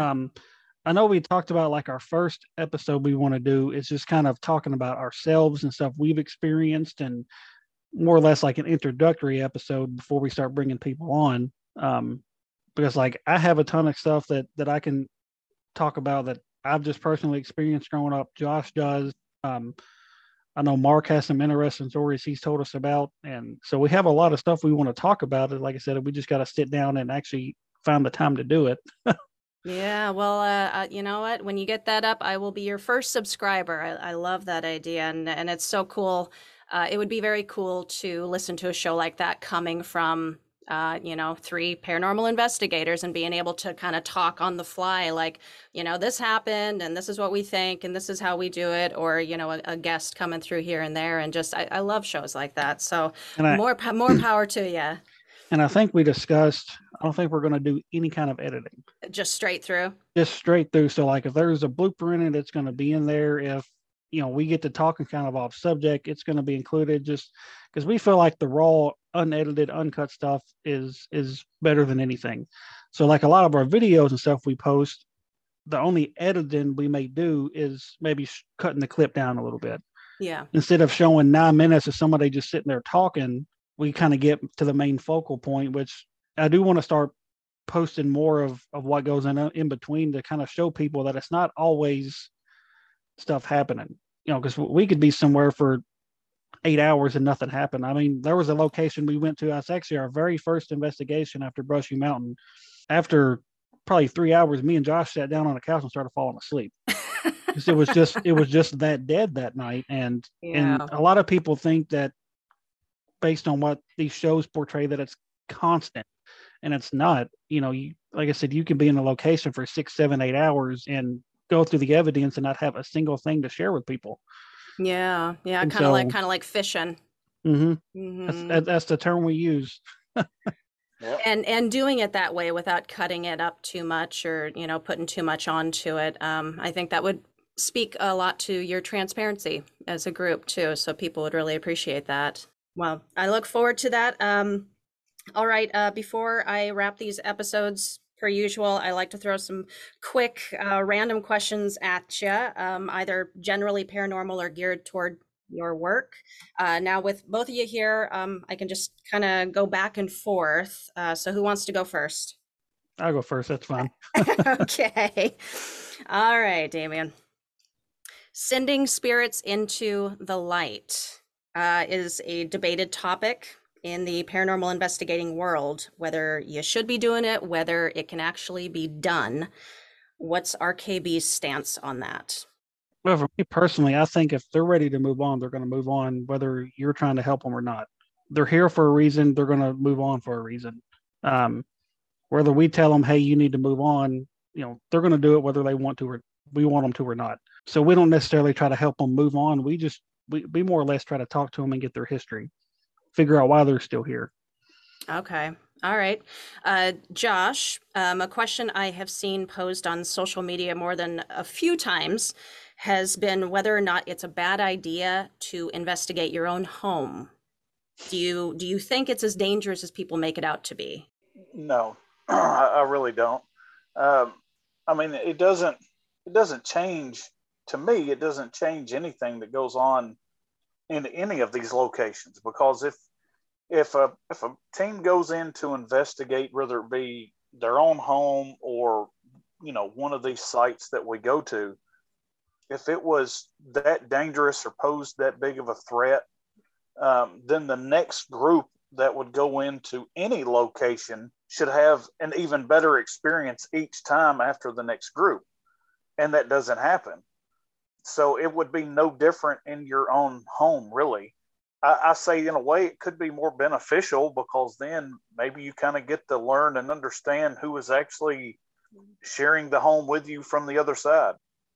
I know we talked about like our first episode we want to do is just kind of talking about ourselves and stuff we've experienced, and more or less like an introductory episode before we start bringing people on. Because like I have a ton of stuff that I can talk about that I've just personally experienced growing up. Josh does. I I know Mark has some interesting stories he's told us about. And so we have a lot of stuff we want to talk about. And like I said, we just got to sit down and actually find the time to do it. Yeah, well, you know what? When you get that up, I will be your first subscriber. I love that idea, and it's so cool. It would be very cool to listen to a show like that coming from, you know, three paranormal investigators and being able to kind of talk on the fly, like, you know, this happened and this is what we think and this is how we do it, or, you know, a guest coming through here and there, and just I love shows like that. So more power to you. And I think we discussed, I don't think we're going to do any kind of editing. Just straight through? Just straight through. So like if there's a blooper in it, it's going to be in there. If, you know, we get to talking kind of off subject, it's going to be included, just because we feel like the raw, unedited, uncut stuff is better than anything. So like a lot of our videos and stuff we post, the only editing we may do is maybe cutting the clip down a little bit. Yeah. Instead of showing 9 minutes of somebody just sitting there talking, we kind of get to the main focal point, which I do want to start posting more of what goes in between, to kind of show people that it's not always stuff happening, you know, because we could be somewhere for 8 hours and nothing happened. I mean, there was a location we went to. That's actually our very first investigation after Brushy Mountain. After probably 3 hours, me and Josh sat down on the couch and started falling asleep. Because it was just that dead that night. And a lot of people think that, based on what these shows portray, that it's constant, and it's not. You know, like I said, you can be in a location for 6, 7, 8 hours and go through the evidence and not have a single thing to share with people. Yeah, kind of like fishing. Mm-hmm. Mm-hmm. That's the term we use. Yep. And doing it that way without cutting it up too much, or, you know, putting too much onto it. I think that would speak a lot to your transparency as a group too. So people would really appreciate that. Well, I look forward to that. All right. Before I wrap these episodes, per usual, I like to throw some quick random questions at you, either generally paranormal or geared toward your work. Now, with both of you here, I can just kind of go back and forth. So who wants to go first? I'll go first. That's fine. Okay. All right, Damien. Sending spirits into the light is a debated topic in the paranormal investigating world, whether you should be doing it, whether it can actually be done. What's RKB's stance on that? Well, for me personally, I think if they're ready to move on, they're going to move on, whether you're trying to help them or not. They're here for a reason. They're going to move on for a reason. Whether we tell them, hey, you need to move on, you know, they're going to do it whether they want to or we want them to or not. So we don't necessarily try to help them move on. We more or less try to talk to them and get their history, figure out why they're still here. Okay. All right. Josh, a question I have seen posed on social media more than a few times has been whether or not it's a bad idea to investigate your own home. Do you think it's as dangerous as people make it out to be? No, I really don't. I mean, it doesn't change, to me, it doesn't change anything that goes on in any of these locations, because if a team goes in to investigate, whether it be their own home or, you know, one of these sites that we go to, if it was that dangerous or posed that big of a threat, then the next group that would go into any location should have an even better experience each time after the next group. And that doesn't happen. So it would be no different in your own home, really. I say in a way it could be more beneficial, because then maybe you kind of get to learn and understand who is actually sharing the home with you from the other side.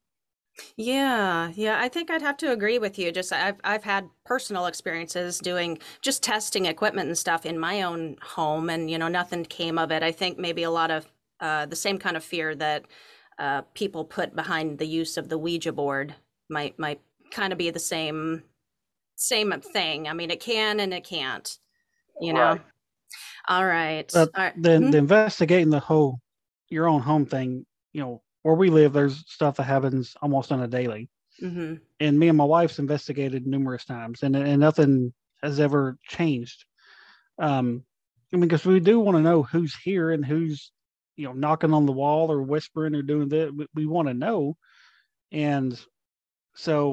Yeah, I think I'd have to agree with you. Just I've had personal experiences doing just testing equipment and stuff in my own home, and, you know, nothing came of it. I think maybe a lot of the same kind of fear that people put behind the use of the Ouija board might kind of be the same thing. I mean, it can and it can't, you know. Right. All right. But the investigating your own home thing, you know, where we live, there's stuff that happens almost on a daily. Mm-hmm. And me and my wife's investigated numerous times, and nothing has ever changed. I mean, because we do want to know who's here and who's, you know, knocking on the wall or whispering or doing that. We want to know. And so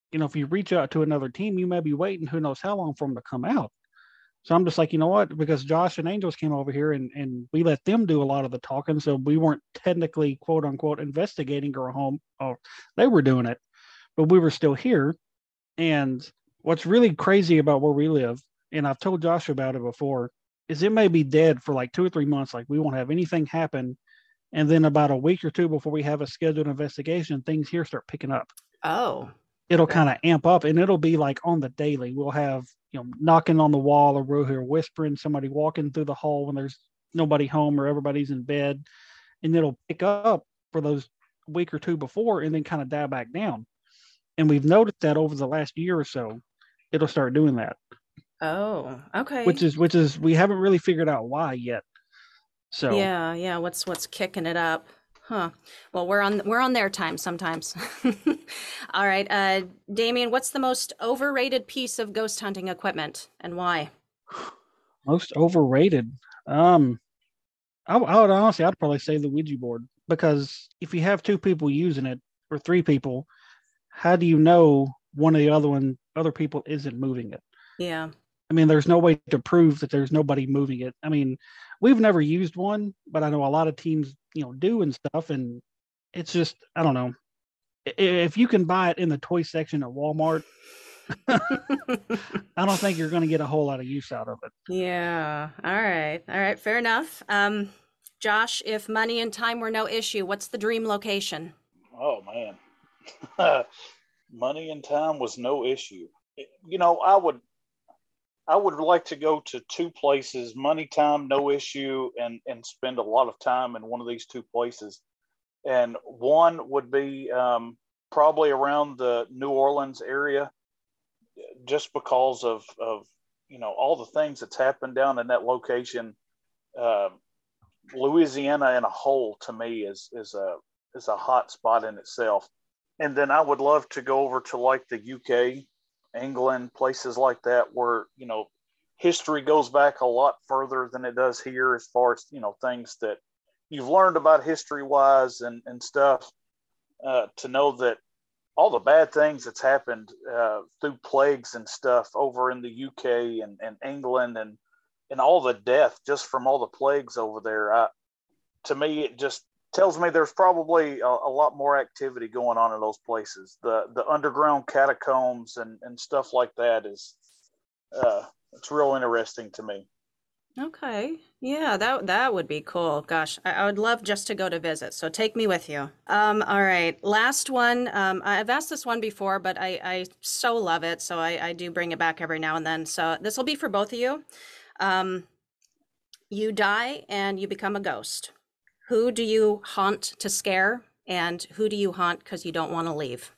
if you reach out to another team, you may be waiting who knows how long for them to come out. So I'm just like, you know what? Because Josh and Angels came over here and we let them do a lot of the talking. So we weren't technically, quote unquote, investigating our home. Oh, they were doing it, but we were still here. And what's really crazy about where we live, and I've told Josh about it before, is it may be dead for like 2 or 3 months. Like we won't have anything happen. And then about a week or two before we have a scheduled investigation, things here start picking up. Oh. It'll kind of amp up, and it'll be like on the daily. We'll have, knocking on the wall, or we'll hear whispering, somebody walking through the hall when there's nobody home or everybody's in bed. And it'll pick up for those week or two before and then kind of die back down. And we've noticed that over the last year or so, it'll start doing that. Oh, okay. Which is we haven't really figured out why yet. So yeah. What's kicking it up? Huh. Well, we're on their time sometimes. All right, Damien, what's the most overrated piece of ghost hunting equipment and why? Most overrated. I would honestly, I'd probably say the Ouija board, because if you have 2 people using it or 3 people, how do you know one of the other people isn't moving it? Yeah. I mean, there's no way to prove that there's nobody moving it. I mean, we've never used one, but I know a lot of teams, do and stuff. And it's just, I don't know. If you can buy it in the toy section at Walmart, I don't think you're going to get a whole lot of use out of it. Yeah. All right. Fair enough. Josh, if money and time were no issue, what's the dream location? Oh, man. Money and time was no issue. I would like to go to 2 places, money, time, no issue, and spend a lot of time in one of these 2 places. And one would be probably around the New Orleans area, just because of all the things that's happened down in that location. Louisiana in a whole, to me, is a hot spot in itself. And then I would love to go over to like the UK, England, places like that where, history goes back a lot further than it does here, as far as, things that you've learned about history wise and stuff, to know that all the bad things that's happened through plagues and stuff over in the UK and England and all the death just from all the plagues over there. To me, it just tells me there's probably a lot more activity going on in those places. The underground catacombs and stuff like that is it's real interesting to me. Okay. Yeah, that would be cool. Gosh, I would love just to go to visit. So take me with you. All right. Last one. I've asked this one before, but I so love it. So I do bring it back every now and then. So this will be for both of you. You die and you become a ghost. Who do you haunt to scare, and who do you haunt because you don't want to leave?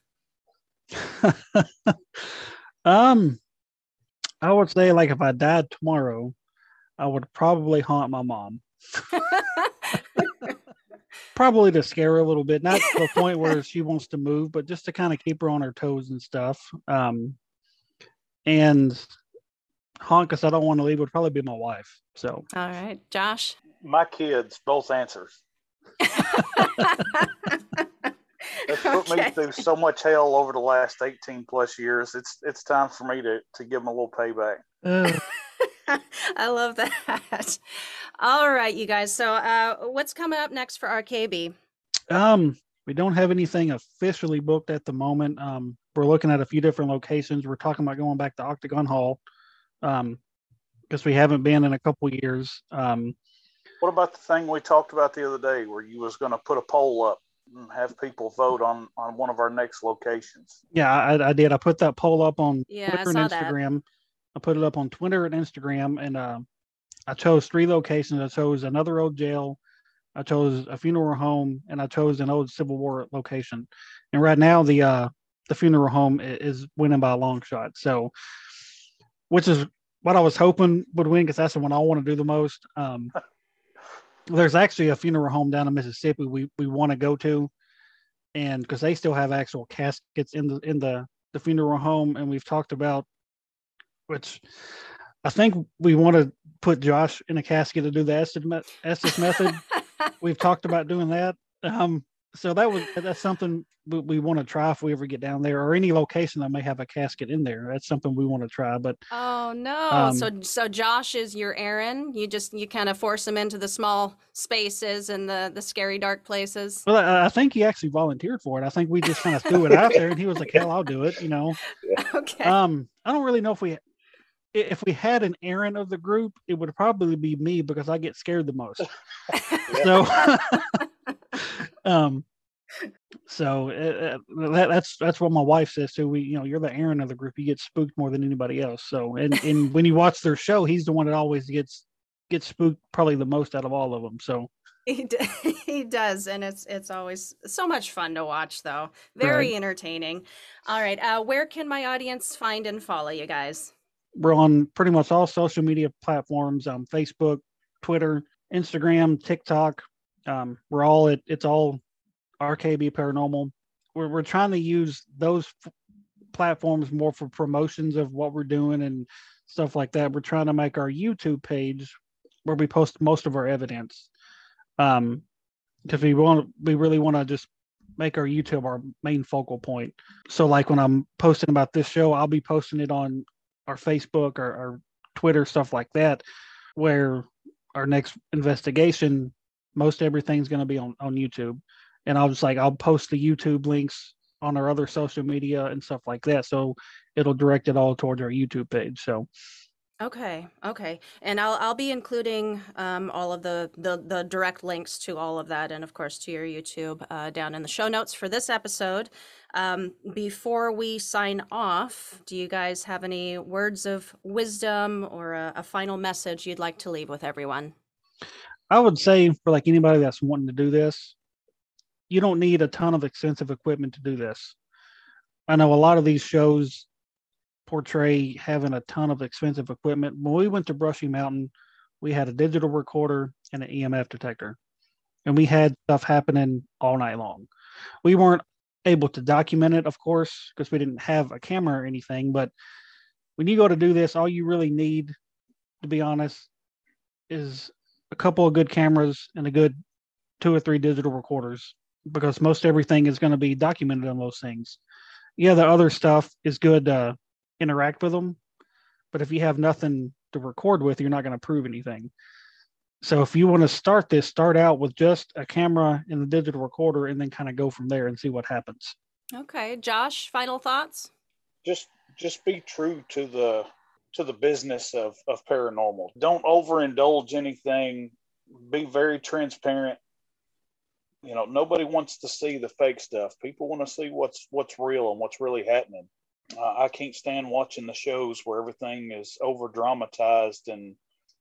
I would say, like, if I died tomorrow, I would probably haunt my mom. Probably to scare her a little bit, not to the point where she wants to move, but just to kind of keep her on her toes and stuff. And haunt because I don't want to leave would probably be my wife. So, all right, Josh. My kids, both answers. It's put me through so much hell over the last 18 plus years. It's time for me to give them a little payback. I love that. All right, you guys. So what's coming up next for RKB? We don't have anything officially booked at the moment. We're looking at a few different locations. We're talking about going back to Octagon Hall because we haven't been in a couple years. What about the thing we talked about the other day where you was going to put a poll up and have people vote on one of our next locations? Yeah, I did. I put that poll up on Twitter and Instagram. That. I put it up on Twitter and Instagram, and I chose 3 locations. I chose another old jail, I chose a funeral home, and I chose an old Civil War location. And right now, the funeral home is winning by a long shot. So, which is what I was hoping would win, because that's the one I want to do the most. There's actually a funeral home down in Mississippi we want to go to, and because they still have actual caskets in the funeral home, and we've talked about, which I think we want to put Josh in a casket to do the Estes method. We've talked about doing that. So that's something we want to try if we ever get down there, or any location that may have a casket in there. That's something we want to try. But oh no! So Josh is your Aaron. You kind of force him into the small spaces and the scary dark places. Well, I think he actually volunteered for it. I think we just kind of threw it out there, and he was like, "Hell, I'll do it." You know. Okay. I don't really know if we had an Aaron of the group, it would probably be me because I get scared the most. So, that's what my wife says too. You're the Aaron of the group. You get spooked more than anybody else. So, and when you watch their show, he's the one that always gets spooked probably the most out of all of them. So he does, and it's always so much fun to watch, though. Very entertaining. All right, where can my audience find and follow you guys? We're on pretty much all social media platforms: Facebook, Twitter, Instagram, TikTok. We're all it's all RKB Paranormal. We're trying to use those platforms more for promotions of what we're doing and stuff like that. We're trying to make our YouTube page where we post most of our evidence, because we really want to just make our YouTube our main focal point. So like when I'm posting about this show, I'll be posting it on our Facebook or our Twitter, stuff like that, where our next investigation, most everything's going to be on YouTube. And I'll post the YouTube links on our other social media and stuff like that. So it'll direct it all towards our YouTube page. So. Okay. And I'll be including all of the direct links to all of that, and of course to your YouTube down in the show notes for this episode. Before we sign off, do you guys have any words of wisdom or a final message you'd like to leave with everyone? I would say for like anybody that's wanting to do this, you don't need a ton of expensive equipment to do this. I know a lot of these shows portray having a ton of expensive equipment. When we went to Brushy Mountain, we had a digital recorder and an EMF detector, and we had stuff happening all night long. We weren't able to document it, of course, because we didn't have a camera or anything. But when you go to do this, all you really need, to be honest, is a couple of good cameras and a good 2 or 3 digital recorders, because most everything is going to be documented on those things. Yeah, the other stuff is good to interact with them, but if you have nothing to record with, you're not going to prove anything. So if you want to start out with just a camera and the digital recorder, and then kind of go from there and see what happens. Okay, Josh, final thoughts? Just be true to the business of paranormal. Don't overindulge anything. Be very transparent. Nobody wants to see the fake stuff. People want to see what's real and what's really happening. I can't stand watching the shows where everything is over dramatized and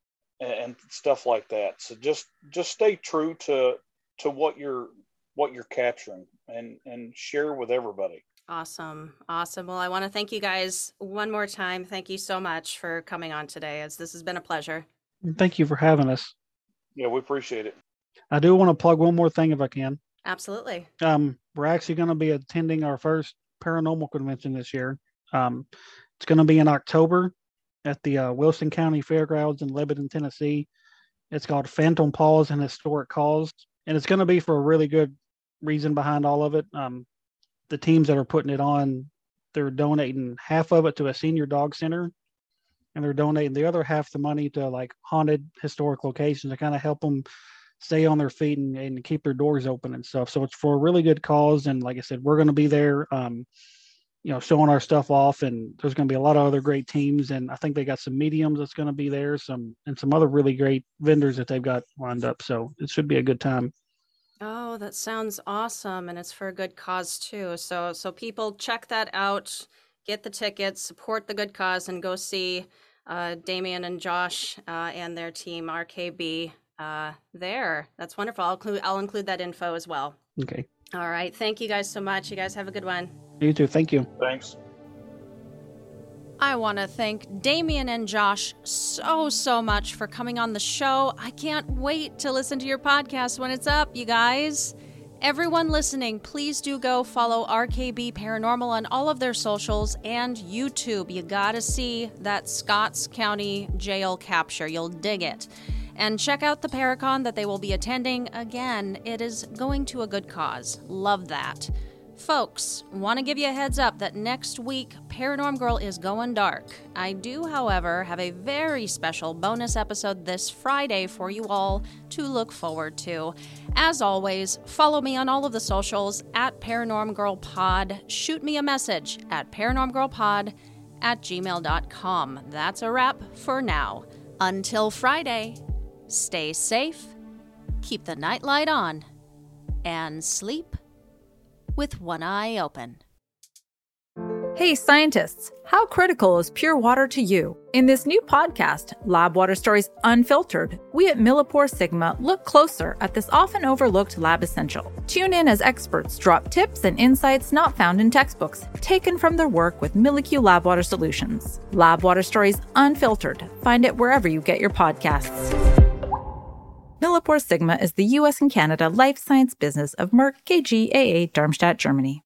stuff like that. So just stay true to what you're capturing and share with everybody. Awesome. Well, I want to thank you guys one more time. Thank you so much for coming on today, as this has been a pleasure. Thank you for having us. Yeah, we appreciate it. I do want to plug one more thing if I can. Absolutely. We're actually going to be attending our first paranormal convention this year. It's going to be in October at the Wilson County Fairgrounds in Lebanon, Tennessee. It's called Phantom Paws and Historic Calls, and it's going to be for a really good reason behind all of it. The teams that are putting it on, they're donating half of it to a senior dog center, and they're donating the other half the money to like haunted historic locations to kind of help them stay on their feet and keep their doors open and stuff. So it's for a really good cause. And like I said, we're going to be there, showing our stuff off, and there's going to be a lot of other great teams. And I think they got some mediums that's going to be there, some other really great vendors that they've got lined up. So it should be a good time. Oh, that sounds awesome. And it's for a good cause too. So people check that out, get the tickets, support the good cause, and go see Damien and Josh and their team RKB there. That's wonderful. I'll include that info as well. Okay. All right. Thank you guys so much. You guys have a good one. You too. Thank you. Thanks. I want to thank Damien and Josh so much for coming on the show. I can't wait to listen to your podcast when it's up, you guys. Everyone listening, please do go follow RKB Paranormal on all of their socials and YouTube. You gotta see that Scotts County jail capture. You'll dig it. And check out the Paracon that they will be attending. Again, it is going to a good cause. Love that. Folks, want to give you a heads up that next week, Paranorm Girl is going dark. I do, however, have a very special bonus episode this Friday for you all to look forward to. As always, follow me on all of the socials at Paranorm Girl Pod. Shoot me a message at paranormgirlpod@gmail.com. That's a wrap for now. Until Friday, stay safe, keep the nightlight on, and sleep with one eye open. Hey scientists, how critical is pure water to you? In this new podcast, Lab Water Stories Unfiltered, we at Millipore Sigma look closer at this often overlooked lab essential. Tune in as experts drop tips and insights not found in textbooks, taken from their work with MilliQ Lab Water Solutions. Lab Water Stories Unfiltered. Find it wherever you get your podcasts. Millipore Sigma is the US and Canada life science business of Merck KGaA, Darmstadt, Germany.